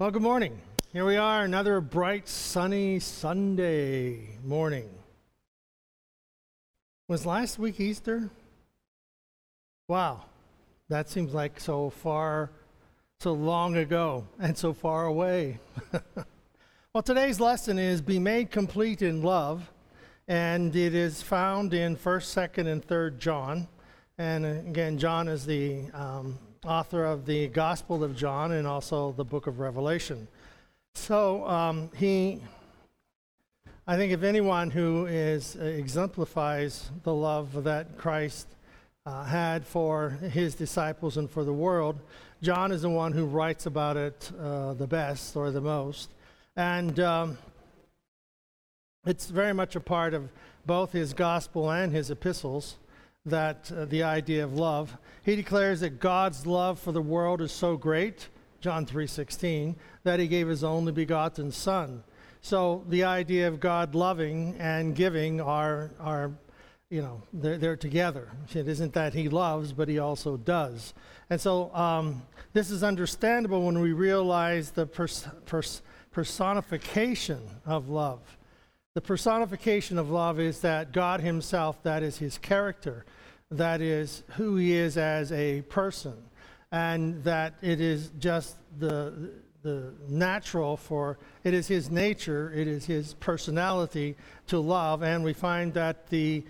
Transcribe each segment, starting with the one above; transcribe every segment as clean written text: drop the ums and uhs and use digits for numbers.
Well, good morning. Here we are, another bright, sunny Sunday morning. Was last week Easter? Wow, that seems like so long ago, and so far away. Well, today's lesson is Be Made Complete in Love, and it is found in 1st, 2nd, and 3rd John. And again, John is the author of the Gospel of John and also the book of Revelation. So I think if anyone who exemplifies the love that Christ had for his disciples and for the world, John is the one who writes about it the best or the most. And it's very much a part of both his gospel and his epistles, that the idea of love. He declares that God's love for the world is so great, John 3:16, that he gave his only begotten Son. So the idea of God loving and giving are they're together. It isn't that he loves, but he also does. And so this is understandable when we realize the personification of love. The personification of love is that God himself, that is his character, that is who he is as a person, and that it is just the natural it is his nature, it is his personality to love, and we find that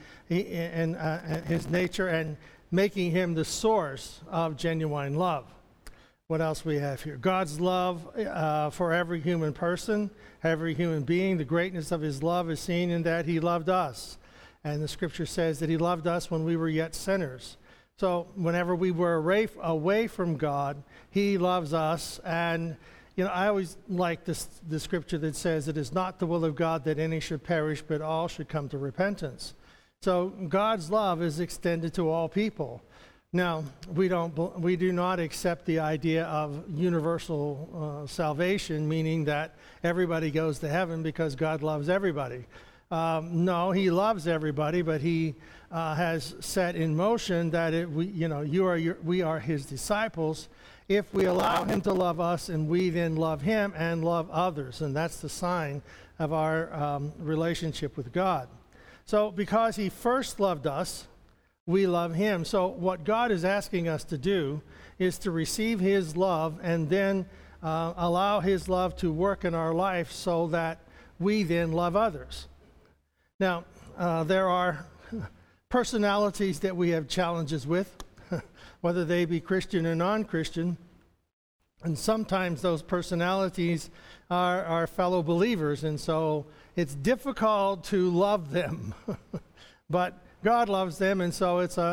his nature and making him the source of genuine love. What else we have here? God's love for every human person, every human being. The greatness of his love is seen in that he loved us. And the scripture says that he loved us when we were yet sinners. So whenever we were away from God, he loves us. And I always like the scripture that says it is not the will of God that any should perish, but all should come to repentance. So God's love is extended to all people. Now, we do not accept the idea of universal salvation, meaning that everybody goes to heaven because God loves everybody. No, he loves everybody, but he has set in motion that we are his disciples if we allow him to love us, and we then love him and love others, and that's the sign of our relationship with God. So, because he first loved us, we love him. So what God is asking us to do is to receive his love and then allow his love to work in our life so that we then love others. Now, there are personalities that we have challenges with, whether they be Christian or non-Christian, and sometimes those personalities are our fellow believers, and so it's difficult to love them. But God loves them, and so it's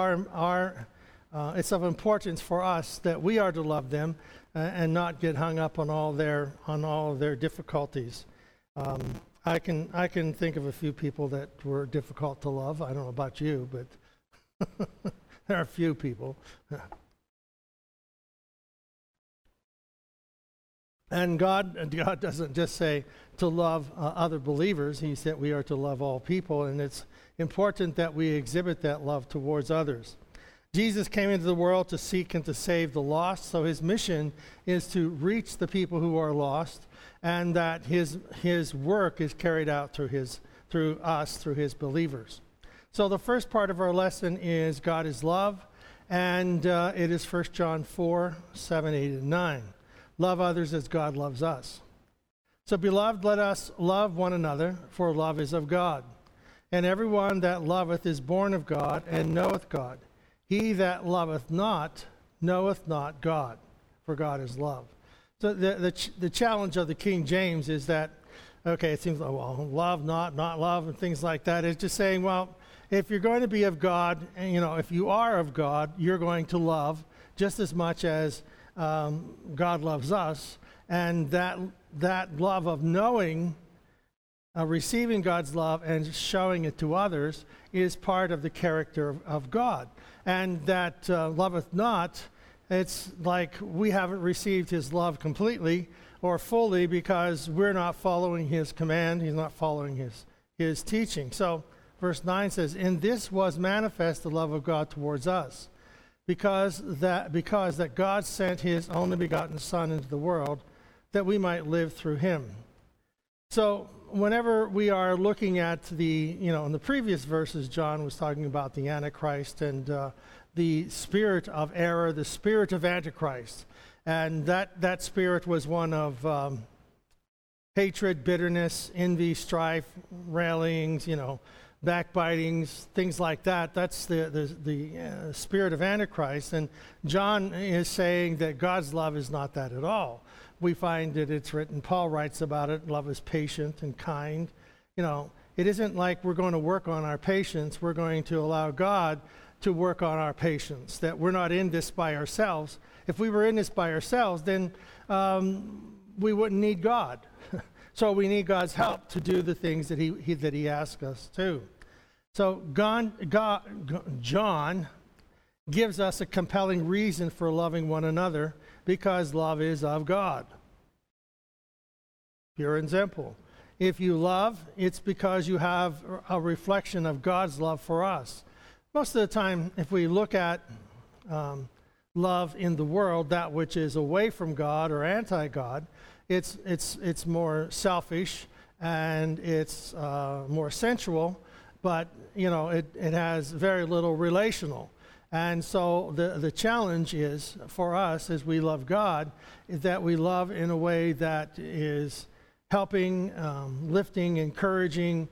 of importance for us that we are to love them and not get hung up on all of their difficulties. I can think of a few people that were difficult to love. I don't know about you, but there are a few people. And God doesn't just say to love other believers. He said we are to love all people, and it's important that we exhibit that love towards others. Jesus came into the world to seek and to save the lost, so his mission is to reach the people who are lost, and that his work is carried out through his believers. So the first part of our lesson is God is love, and it is 1 John 4, 7, 8, and 9. Love others as God loves us. So beloved, let us love one another, for love is of God. And everyone that loveth is born of God, and knoweth God. He that loveth not, knoweth not God, for God is love. So the challenge of the King James is that, okay, it seems like, well, love, not love, and things like that. It's just saying, well, if you're going to be of God, and if you are of God, you're going to love just as much as God loves us. And that love of knowing, receiving God's love and showing it to others is part of the character of God. And that loveth not, it's like we haven't received his love completely or fully because we're not following his command. He's not following his teaching. So verse 9 says, "In this was manifest the love of God towards us, because that God sent his only begotten Son into the world that we might live through him. So whenever we are looking at in the previous verses, John was talking about the Antichrist and the spirit of error, the spirit of Antichrist. And that spirit was one of hatred, bitterness, envy, strife, railings, backbitings, things like that. That's the spirit of Antichrist. And John is saying that God's love is not that at all. We find that it's written, Paul writes about it, love is patient and kind. It isn't like we're going to work on our patience. We're going to allow God to work on our patience, that we're not in this by ourselves. If we were in this by ourselves, then we wouldn't need God. So we need God's help to do the things that he asks us to. So John gives us a compelling reason for loving one another, because love is of God. Pure and simple. If you love, it's because you have a reflection of God's love for us. Most of the time, if we look at love in the world, that which is away from God or anti-God, it's more selfish and it's more sensual, but it has very little relational. And so the challenge is for us as we love God is that we love in a way that is helping, lifting, encouraging,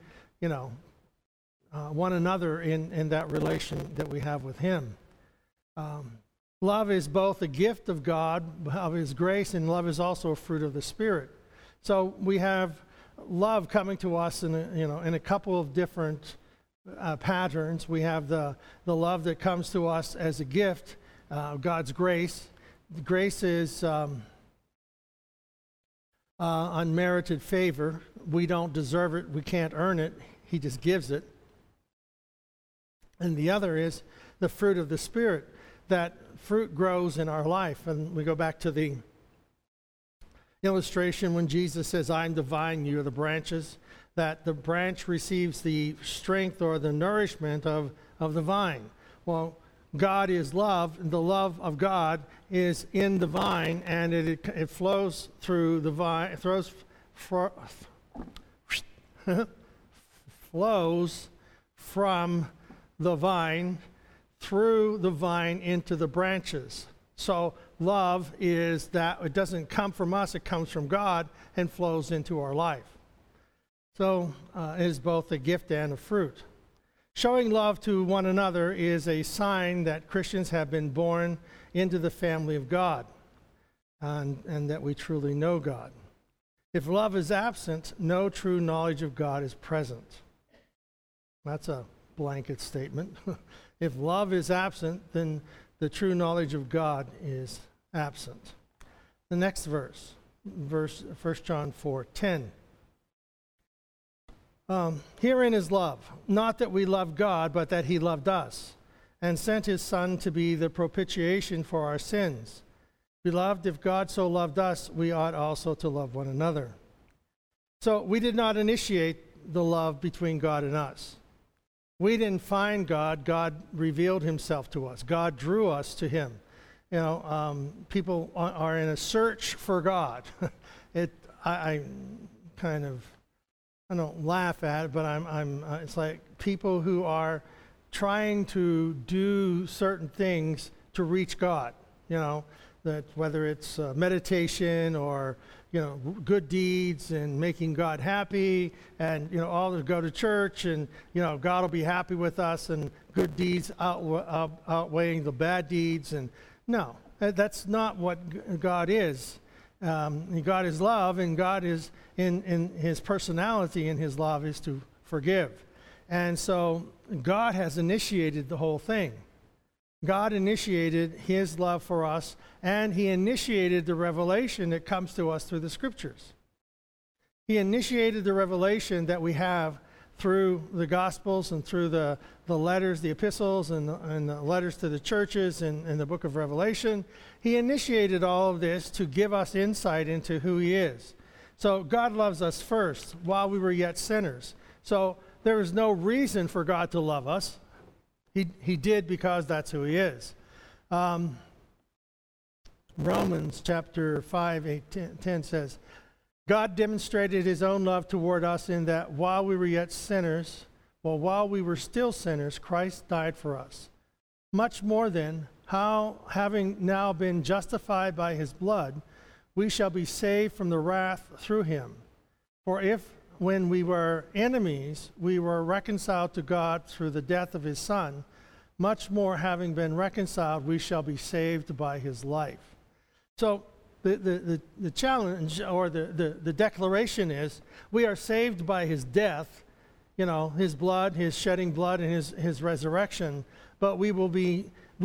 one another in that relation that we have with him. Love is both a gift of God, of his grace, and love is also a fruit of the Spirit. So we have love coming to us in a couple of different patterns. We have the love that comes to us as a gift, God's grace. The grace is unmerited favor. We don't deserve it. We can't earn it. He just gives it. And the other is the fruit of the Spirit. That fruit grows in our life. And we go back to the illustration when Jesus says, I'm the vine, you are the branches, that the branch receives the strength or the nourishment of the vine. Well, God is love, and the love of God is in the vine, and it flows through the vine, flows from the vine through the vine into the branches. So love is that it doesn't come from us, it comes from God and flows into our life. So it is both a gift and a fruit. Showing love to one another is a sign that Christians have been born into the family of God and that we truly know God. If love is absent, no true knowledge of God is present. That's a blanket statement. If love is absent, then the true knowledge of God is absent. The next verse 1 John 4:10. Herein is love, not that we love God, but that he loved us, and sent his Son to be the propitiation for our sins. Beloved, if God so loved us, we ought also to love one another. So we did not initiate the love between God and us. We didn't find God. God revealed himself to us. God drew us to him. People are in a search for God. I don't laugh at it, but it's like people who are trying to do certain things to reach God, that whether it's meditation or, good deeds and making God happy and, all to go to church and, God will be happy with us and good deeds outweighing the bad deeds. And no, that's not what God is. God is love, and God is in his personality and his love is to forgive. And so God has initiated the whole thing. God initiated his love for us, and he initiated the revelation that comes to us through the scriptures. He initiated the revelation that we have through the Gospels and through the letters, the epistles, and the letters to the churches and the book of Revelation. He initiated all of this to give us insight into who he is. So God loves us first while we were yet sinners. So there is no reason for God to love us. He did because that's who he is. Romans chapter 5, 8, 10 says, God demonstrated his own love toward us in that while we were yet sinners, while we were still sinners, Christ died for us. Much more then, how, having now been justified by his blood, we shall be saved from the wrath through him. For if, when we were enemies, we were reconciled to God through the death of his Son, much more, having been reconciled, we shall be saved by his life. So the challenge or the declaration is we are saved by his death, his blood, his shedding blood, and his resurrection, but we will be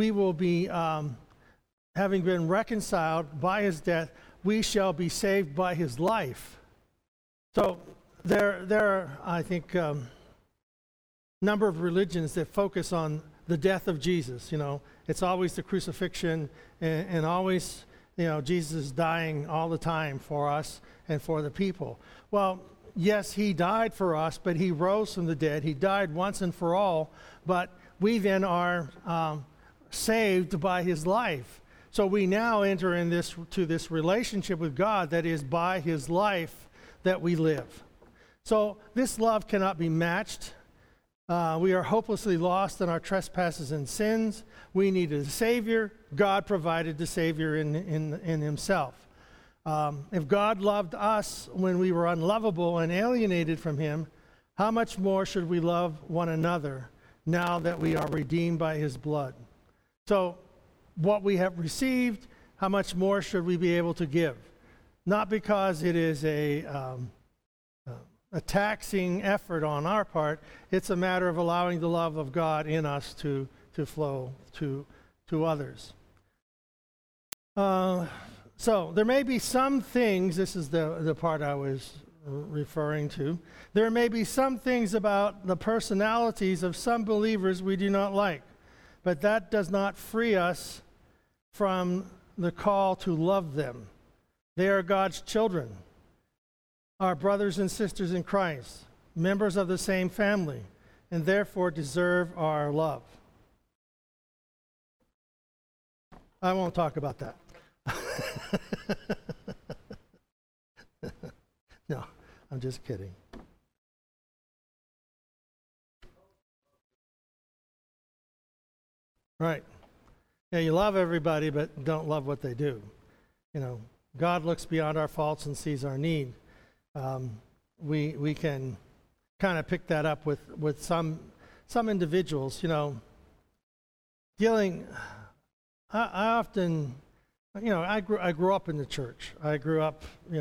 having been reconciled by his death, we shall be saved by his life. So there are, I think, number of religions that focus on the death of Jesus. It's always the crucifixion and always, Jesus is dying all the time for us and for the people. Well, yes, he died for us, but he rose from the dead. He died once and for all, but we then are saved by his life. So we now enter in this relationship with God that is by his life that we live. So this love cannot be matched. We are hopelessly lost in our trespasses and sins. We needed a Savior. God provided the Savior in himself. If God loved us when we were unlovable and alienated from him, how much more should we love one another now that we are redeemed by his blood? So what we have received, how much more should we be able to give? Not because it is a taxing effort on our part. It's a matter of allowing the love of God in us to flow to others. So there may be some things, this is the part I was referring to, there may be some things about the personalities of some believers we do not like, but that does not free us from the call to love them. They are God's children, our brothers and sisters in Christ, members of the same family, and therefore deserve our love. I won't talk about that. No, I'm just kidding. Right. Yeah, you love everybody, but don't love what they do. God looks beyond our faults and sees our need. We can kind of pick that up with some individuals. Dealing. I often, I grew up in the church. I grew up,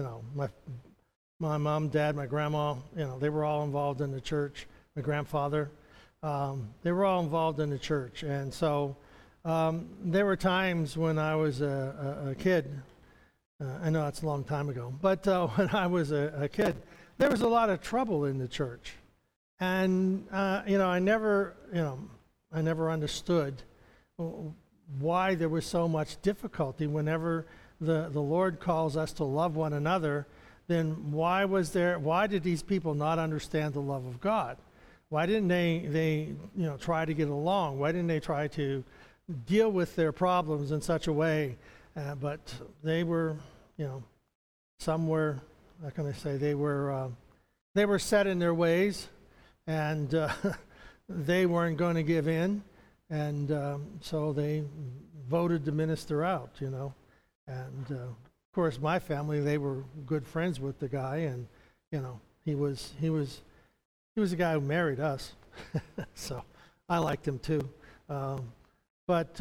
my mom, dad, my grandma, they were all involved in the church. My grandfather, they were all involved in the church, and so there were times when I was a kid. I know it's a long time ago, but when I was a kid, there was a lot of trouble in the church, and I never understood why there was so much difficulty. Whenever the Lord calls us to love one another, then why did these people not understand the love of God? Why didn't they try to get along? Why didn't they try to deal with their problems in such a way? But they were, some were, how can I say, they were set in their ways, and they weren't going to give in, and so they voted the minister out, and of course my family, they were good friends with the guy, and he was the guy who married us, so I liked him too, but.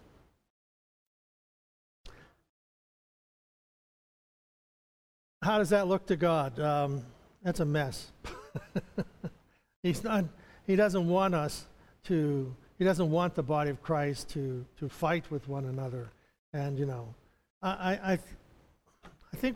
How does that look to God? That's a mess. He doesn't want the body of Christ to fight with one another. And, I think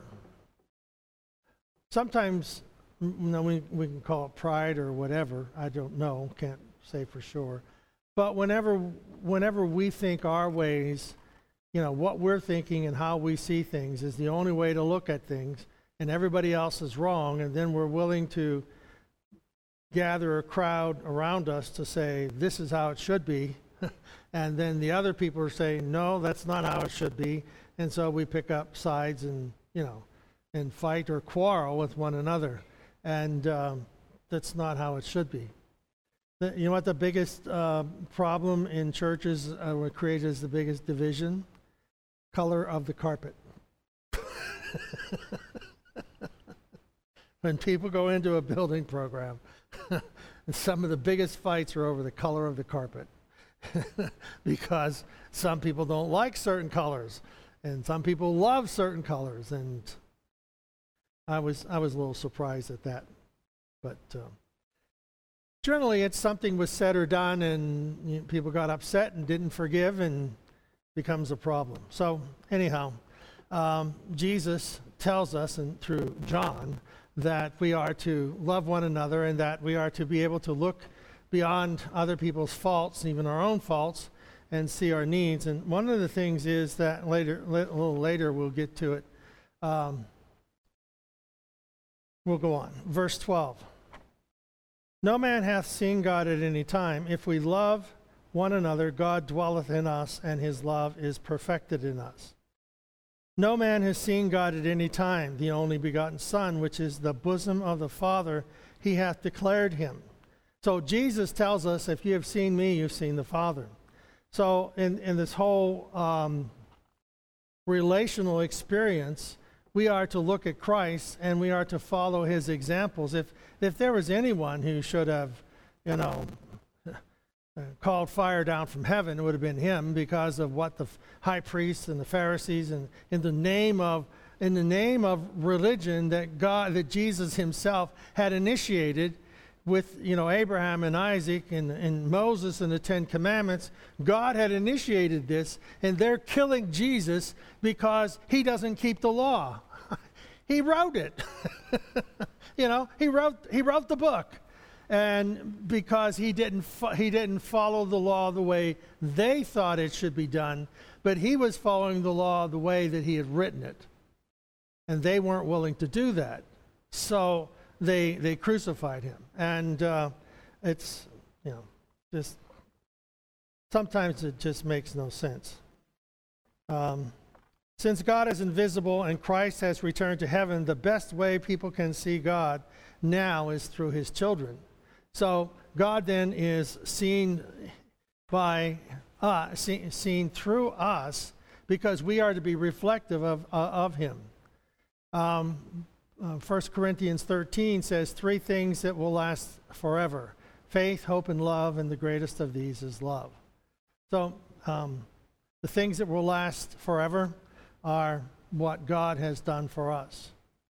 sometimes, we can call it pride or whatever. I don't know, can't say for sure. But whenever we think our ways, what we're thinking and how we see things is the only way to look at things, and everybody else is wrong, and then we're willing to gather a crowd around us to say, this is how it should be, And then the other people are saying, no, that's not how it should be. And so we pick up sides and, and fight or quarrel with one another. And that's not how it should be. You know what the biggest problem in churches, what creates the biggest division? Color of the carpet. When people go into a building program, some of the biggest fights are over the color of the carpet. Because some people don't like certain colors, and some people love certain colors, and I was a little surprised at that. But generally, it's something was said or done, and people got upset and didn't forgive, and becomes a problem. So anyhow, Jesus tells us, and through John, that we are to love one another, and that we are to be able to look beyond other people's faults, even our own faults, and see our needs. And one of the things is that a little later we'll get to it. We'll go on. Verse 12. No man hath seen God at any time. If we love one another, God dwelleth in us, and his love is perfected in us. No man has seen God at any time. The only begotten Son, which is the bosom of the Father, he hath declared him. So Jesus tells us, if you have seen me, you've seen the Father. So in this whole relational experience, we are to look at Christ, and we are to follow his examples. If there was anyone who should have, called fire down from heaven, it would have been him, because of what the high priests and the Pharisees, and in the name of religion that Jesus himself had initiated with Abraham and Isaac and Moses and the Ten Commandments. God had initiated this, and they're killing Jesus because he doesn't keep the law. He wrote it. He wrote the book. And because he didn't follow the law the way they thought it should be done, but he was following the law the way that he had written it. And they weren't willing to do that. So they crucified him. And it's, just sometimes it just makes no sense. Since God is invisible and Christ has returned to heaven, the best way people can see God now is through his children. So God then is seen by seen through us, because we are to be reflective of him. 1 Corinthians 13 says 3 things that will last forever: faith, hope, and love, and the greatest of these is love. So the things that will last forever are what God has done for us.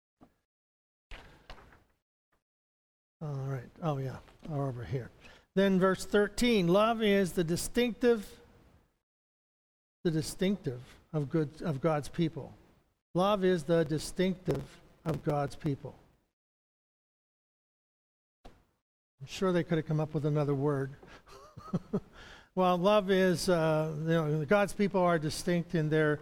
All right. Oh, yeah. Over here. Then verse 13. Love is the distinctive of God's people. Love is the distinctive of God's people. I'm sure they could have come up with another word. Well, love is, God's people are distinct in their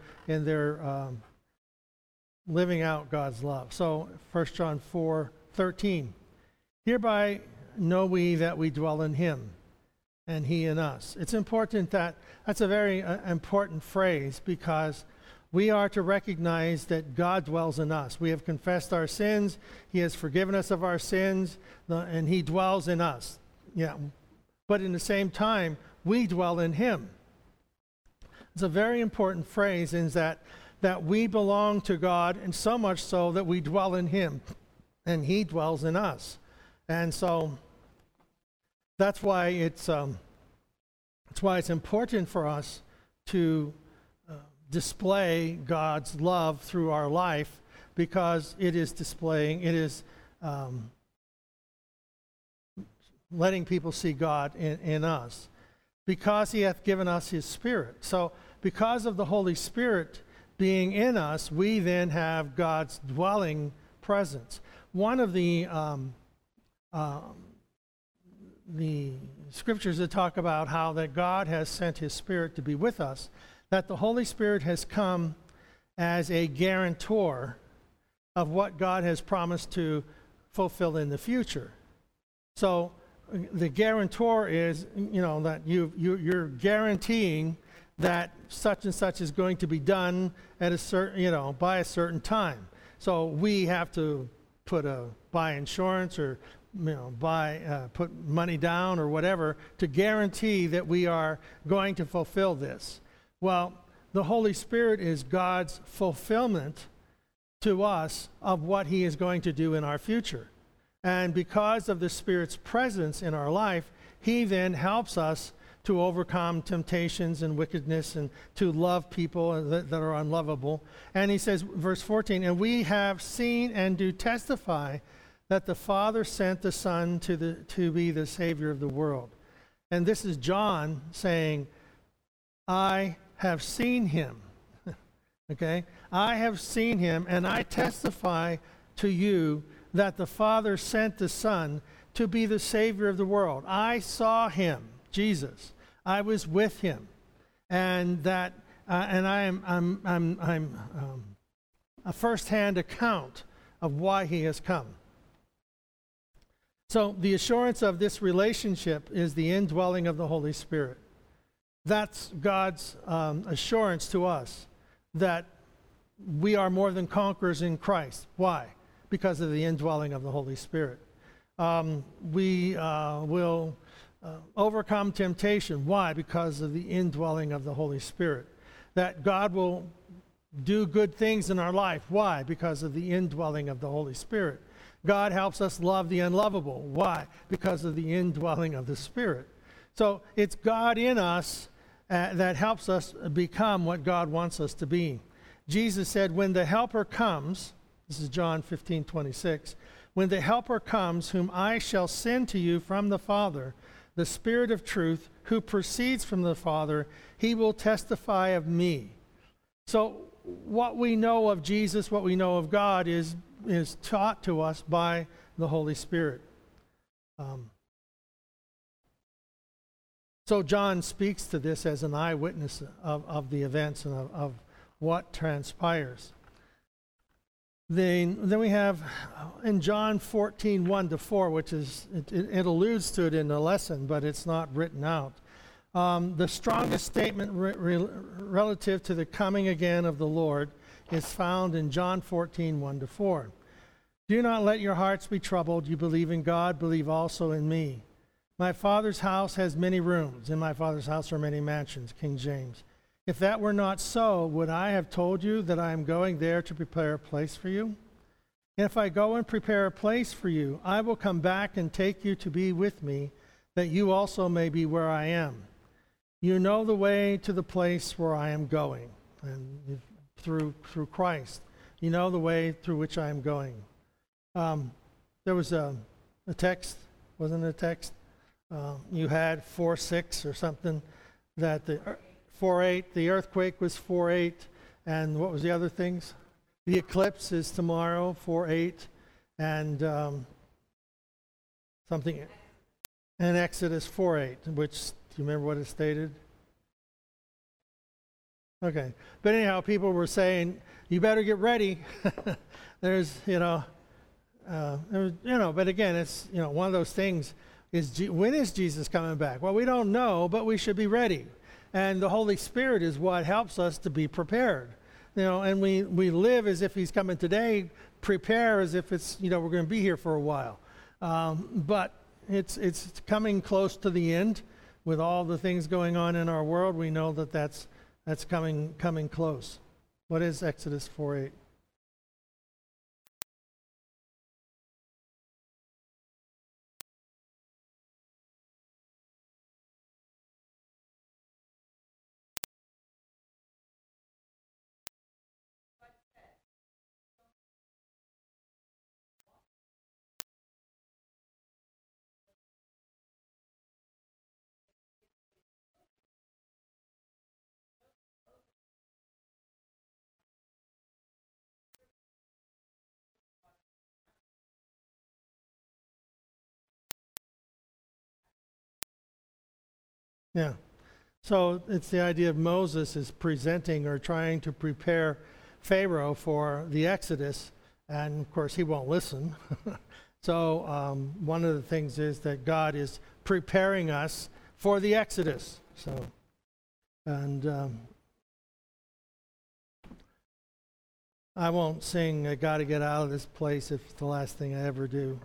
living out God's love. So 1 John 4:13. Hereby know we that we dwell in him, and he in us. It's important that's a very important phrase, because we are to recognize that God dwells in us. We have confessed our sins. He has forgiven us of our sins, and he dwells in us. Yeah, but in the same time, we dwell in him. It's a very important phrase, in that we belong to God, and so much so that we dwell in him, and he dwells in us. And so that's why it's important for us to display God's love through our life, because it is letting people see God in us, because he hath given us his Spirit. So because of the Holy Spirit being in us, we then have God's dwelling presence. One of the scriptures that talk about how that God has sent his Spirit to be with us, that the Holy Spirit has come as a guarantor of what God has promised to fulfill in the future. So the guarantor is, that you're guaranteeing that such and such is going to be done at a certain, by a certain time. So we have to buy insurance or put money down or whatever to guarantee that we are going to fulfill this. Well, the Holy Spirit is God's fulfillment to us of what He is going to do in our future. And because of the Spirit's presence in our life, He then helps us to overcome temptations and wickedness and to love people that are unlovable. And he says, verse 14, and we have seen and do testify that the Father sent the Son to be the Savior of the world. And this is John saying, I have seen Him. Okay? I have seen Him, and I testify to you that the Father sent the Son to be the Savior of the world. I saw Him, Jesus. I was with Him, and I'm a first-hand account of why He has come. So the assurance of this relationship is the indwelling of the Holy Spirit. That's God's assurance to us that we are more than conquerors in Christ. Why? Because of the indwelling of the Holy Spirit. We will overcome temptation. Why? Because of the indwelling of the Holy Spirit. That God will do good things in our life. Why? Because of the indwelling of the Holy Spirit. God helps us love the unlovable. Why? Because of the indwelling of the Spirit. So it's God in us that helps us become what God wants us to be. Jesus said, when the Helper comes, this is John 15:26, when the Helper comes, whom I shall send to you from the Father, the Spirit of truth, who proceeds from the Father, He will testify of me. So what we know of Jesus, what we know of God is taught to us by the Holy Spirit. So John speaks to this as an eyewitness of the events and of what transpires. Then we have in John 14:1-4, which is, it alludes to it in the lesson, but it's not written out. The strongest statement relative to the coming again of the Lord is found in John 14:1-4. Do not let your hearts be troubled. You believe in God, believe also in me. My Father's house has many rooms. In my Father's house are many mansions, King James. If that were not so, would I have told you that I am going there to prepare a place for you? And if I go and prepare a place for you, I will come back and take you to be with me, that you also may be where I am. You know the way to the place where I am going, and through Christ. You know the way through which I am going. There was a text, wasn't it a text? You had 4:6 or something, that the 4:8, the earthquake was 4:8, and what was the other things? The eclipse is tomorrow, 4:8, and something, and Exodus 4:8, which, do you remember what it stated? Okay, but anyhow, people were saying, you better get ready. There's, but again, it's, one of those things is, when is Jesus coming back? Well, we don't know, but we should be ready. And the Holy Spirit is what helps us to be prepared. And we live as if He's coming today, prepare as if it's, we're going to be here for a while. But it's coming close to the end with all the things going on in our world. We know that that's coming close. What is Exodus 4:8? Yeah. So it's the idea of Moses is presenting or trying to prepare Pharaoh for the Exodus, and of course he won't listen. So one of the things is that God is preparing us for the Exodus. So, and I won't sing "I Gotta Get Out of This Place" if it's the last thing I ever do.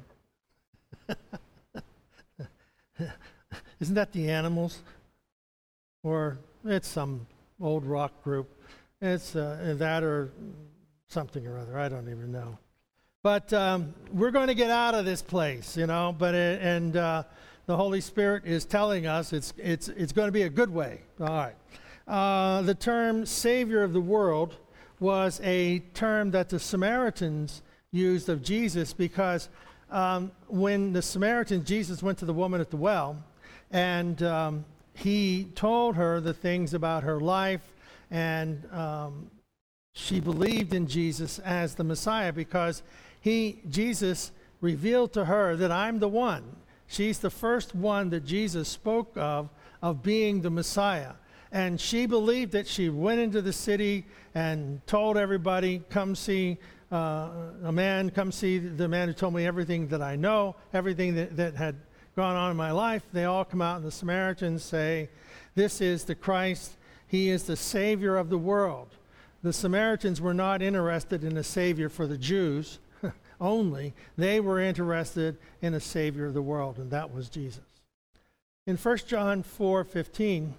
Isn't that the Animals? Or it's some old rock group. It's that or something or other. I don't even know. But we're going to get out of this place, you know. But the Holy Spirit is telling us it's going to be a good way. All right. The term "Savior of the world" was a term that the Samaritans used of Jesus, because when the Samaritans, Jesus went to the woman at the well, and he told her the things about her life, and she believed in Jesus as the Messiah because Jesus revealed to her that I'm the one. She's the first one that Jesus spoke of being the Messiah. And she believed that. She went into the city and told everybody, come see the man who told me everything that I know, everything that had gone on in my life. They all come out, and the Samaritans say, this is the Christ. He is the Savior of the world. The Samaritans were not interested in a Savior for the Jews only. They were interested in a Savior of the world, and that was Jesus. In 1 John 4:15,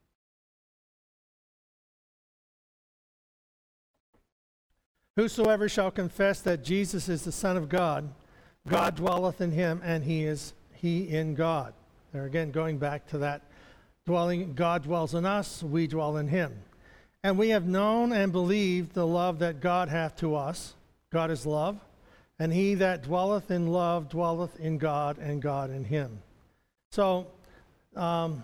whosoever shall confess that Jesus is the Son of God, God dwelleth in him, and he in God. There again, going back to that dwelling, God dwells in us, we dwell in him. And we have known and believed the love that God hath to us. God is love. And he that dwelleth in love dwelleth in God, and God in him. So, John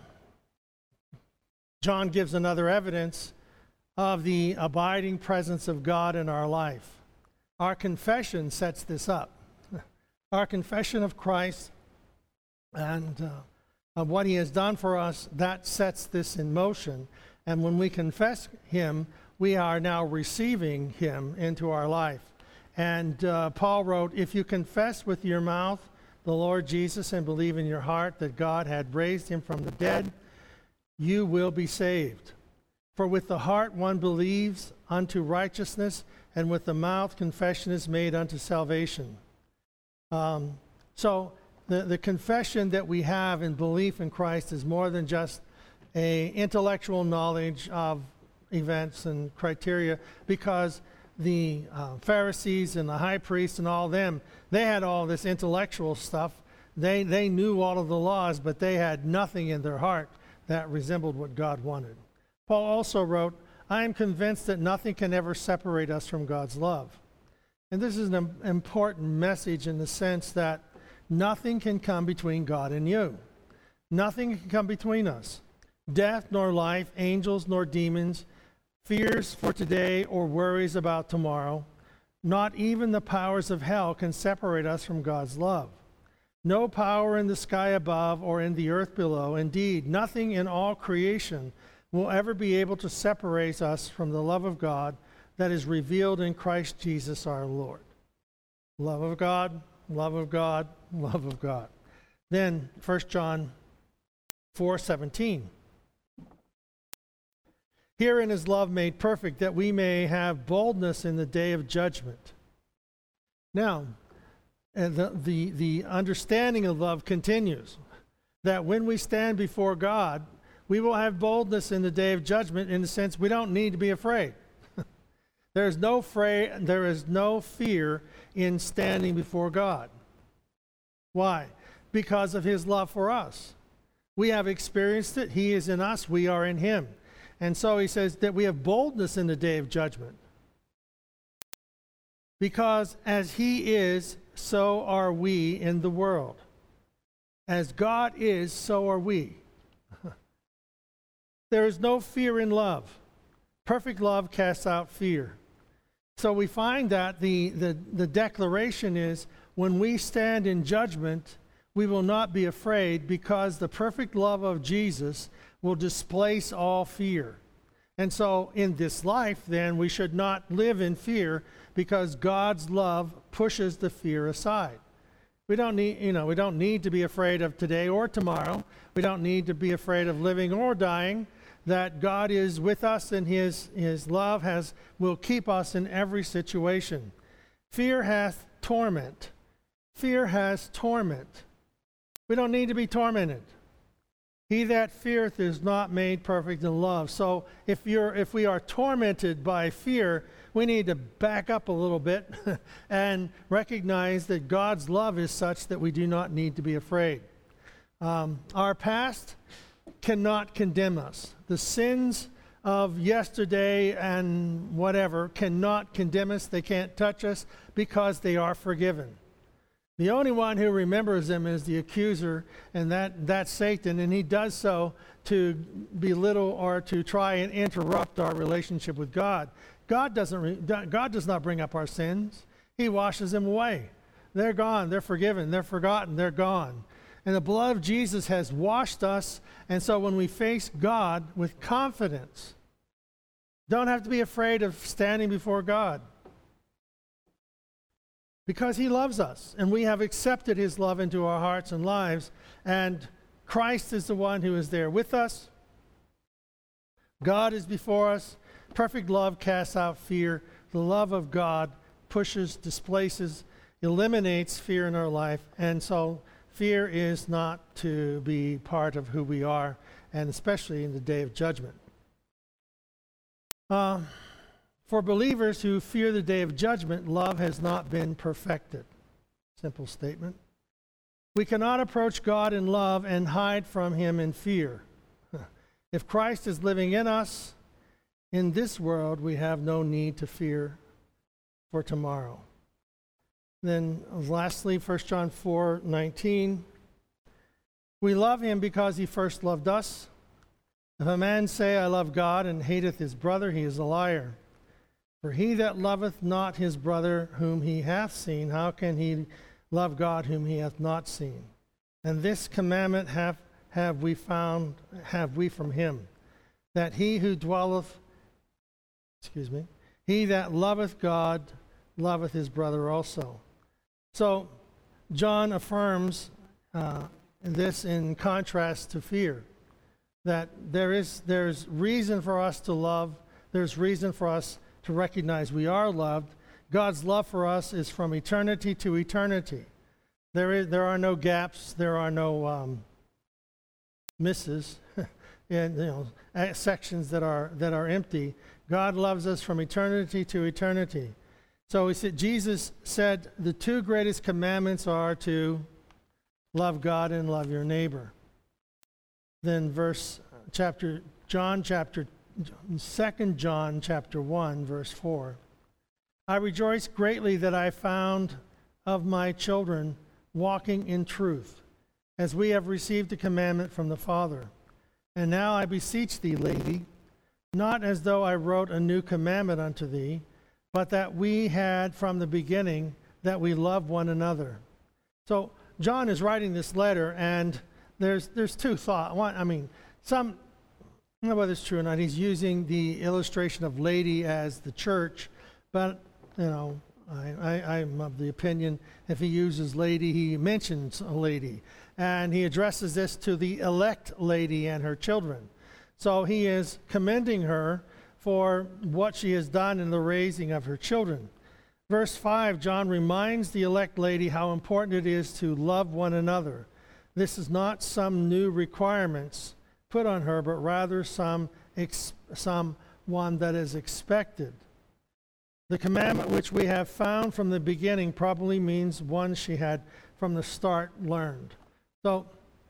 gives another evidence of the abiding presence of God in our life. Our confession sets this up. Our confession of Christ and of what he has done for us, that sets this in motion. And when we confess him, we are now receiving him into our life. And Paul wrote, if you confess with your mouth the Lord Jesus and believe in your heart that God had raised him from the dead, you will be saved. For with the heart one believes unto righteousness, and with the mouth confession is made unto salvation. So the confession that we have in belief in Christ is more than just an intellectual knowledge of events and criteria, because the Pharisees and the high priests and all them, they had all this intellectual stuff. They knew all of the laws, but they had nothing in their heart that resembled what God wanted. Paul also wrote, I am convinced that nothing can ever separate us from God's love. And this is an important message in the sense that nothing can come between God and you. Nothing can come between us. Death nor life, angels nor demons, fears for today or worries about tomorrow, not even the powers of hell can separate us from God's love. No power in the sky above or in the earth below, indeed, nothing in all creation will ever be able to separate us from the love of God that is revealed in Christ Jesus our Lord. Love of God, love of God, love of God. Then 1 John 4:17. Herein is love made perfect, that we may have boldness in the day of judgment. Now, the understanding of love continues, that when we stand before God, we will have boldness in the day of judgment, in the sense we don't need to be afraid. There is no fear in standing before God. Why? Because of his love for us. We have experienced it. He is in us. We are in him. And so he says that we have boldness in the day of judgment. Because as he is, so are we in the world. As God is, so are we. There is no fear in love. Perfect love casts out fear. So we find that the declaration is, when we stand in judgment, we will not be afraid, because the perfect love of Jesus will displace all fear. And so in this life, then, we should not live in fear, because God's love pushes the fear aside. We don't need to be afraid of today or tomorrow. We don't need to be afraid of living or dying. That God is with us and his love will keep us in every situation. Fear hath torment. Fear has torment. We don't need to be tormented. He that feareth is not made perfect in love. So if we are tormented by fear, we need to back up a little bit and recognize that God's love is such that we do not need to be afraid. Our past cannot condemn us. The sins of yesterday and whatever cannot condemn us. They can't touch us because they are forgiven. The only one who remembers them is the accuser, and that's Satan, and he does so to belittle or to try and interrupt our relationship with God. God does not bring up our sins. He washes them away. They're gone. They're forgiven. They're forgotten. They're gone. And the blood of Jesus has washed us, and so when we face God with confidence, don't have to be afraid of standing before God. Because he loves us, and we have accepted his love into our hearts and lives, and Christ is the one who is there with us. God is before us. Perfect love casts out fear. The love of God pushes, displaces, eliminates fear in our life, and so fear is not to be part of who we are, and especially in the day of judgment. For believers who fear the day of judgment, love has not been perfected. Simple statement. We cannot approach God in love and hide from him in fear. If Christ is living in us, in this world, we have no need to fear for tomorrow. Then lastly, 1 John 4:19. We love him because he first loved us. If a man say, I love God, and hateth his brother, he is a liar. For he that loveth not his brother whom he hath seen, how can he love God whom he hath not seen? And this commandment have we from him, that he that loveth God loveth his brother also. So John affirms this in contrast to fear, that there's reason for us to love, there's reason for us to recognize we are loved. God's love for us is from eternity to eternity. There are no gaps, there are no misses, and sections that are empty. God loves us from eternity to eternity. So Jesus said the two greatest commandments are to love God and love your neighbor. Then 2 John chapter 1, verse 4. I rejoice greatly that I found of my children walking in truth, as we have received a commandment from the Father. And now I beseech thee, lady, not as though I wrote a new commandment unto thee, but that we had from the beginning that we love one another. So John is writing this letter, and there's two thoughts. One, I don't know whether it's true or not. He's using the illustration of lady as the church, but I'm of the opinion if he uses lady, he mentions a lady, and he addresses this to the elect lady and her children. So he is commending her for what she has done in the raising of her children. Verse 5, John reminds the elect lady how important it is to love one another. This is not some new requirements put on her, but rather some one that is expected. The commandment which we have found from the beginning probably means one she had from the start learned. So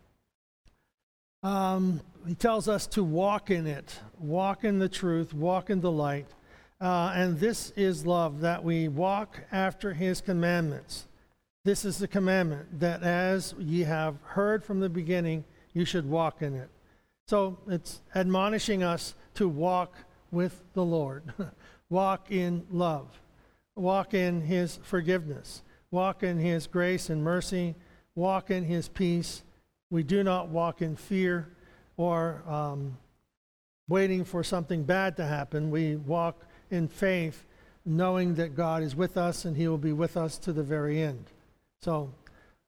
he tells us to walk in it, walk in the truth, walk in the light. And this is love, that we walk after his commandments. This is the commandment, that as ye have heard from the beginning, you should walk in it. So it's admonishing us to walk with the Lord. Walk in love. Walk in his forgiveness. Walk in his grace and mercy. Walk in his peace. We do not walk in fear or waiting for something bad to happen. We walk in faith, knowing that God is with us and he will be with us to the very end. So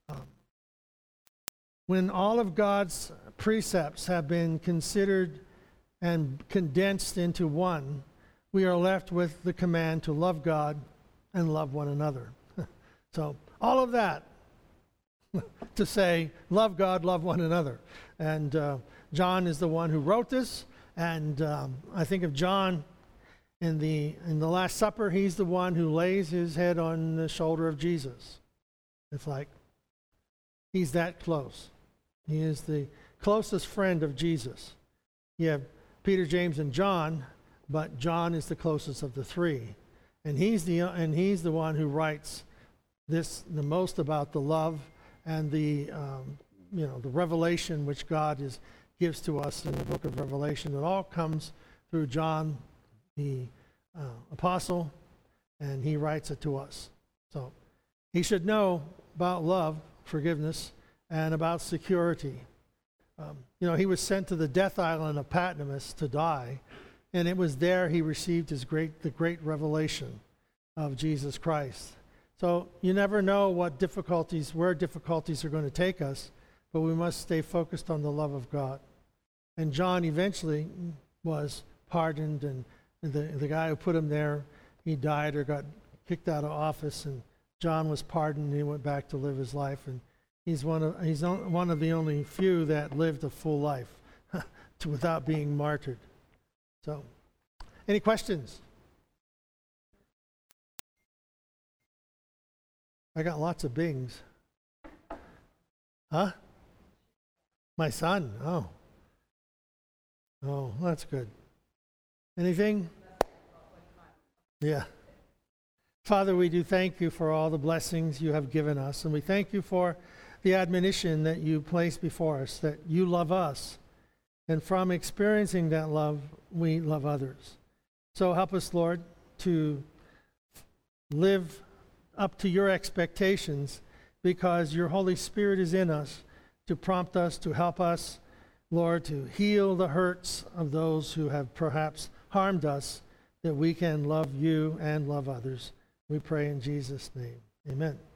When all of God's precepts have been considered and condensed into one, we are left with the command to love God and love one another. So all of that to say, love God, love one another. And John is the one who wrote this. And I think of John in the Last Supper. He's the one who lays his head on the shoulder of Jesus. It's like he's that close. He is the closest friend of Jesus. You have Peter, James, and John, but John is the closest of the three. And he's the one who writes this the most about the love and the revelation which God gives to us in the book of Revelation. It all comes through John, the apostle, and he writes it to us. So he should know about love, forgiveness, and about security. He was sent to the death island of Patmos to die, and it was there he received the great revelation of Jesus Christ. So you never know where difficulties are going to take us, but we must stay focused on the love of God. And John eventually was pardoned, and the guy who put him there, he died or got kicked out of office, and John was pardoned, and he went back to live his life. And he's one of the only few that lived a full life without being martyred. So, any questions? I got lots of bings. Huh? My son? Oh, that's good. Anything? Yeah. Father, we do thank you for all the blessings you have given us, and we thank you for the admonition that you place before us, that you love us, and from experiencing that love, we love others. So help us, Lord, to live up to your expectations, because your Holy Spirit is in us to prompt us, to help us, Lord, to heal the hurts of those who have perhaps harmed us, that we can love you and love others. We pray in Jesus' name. Amen.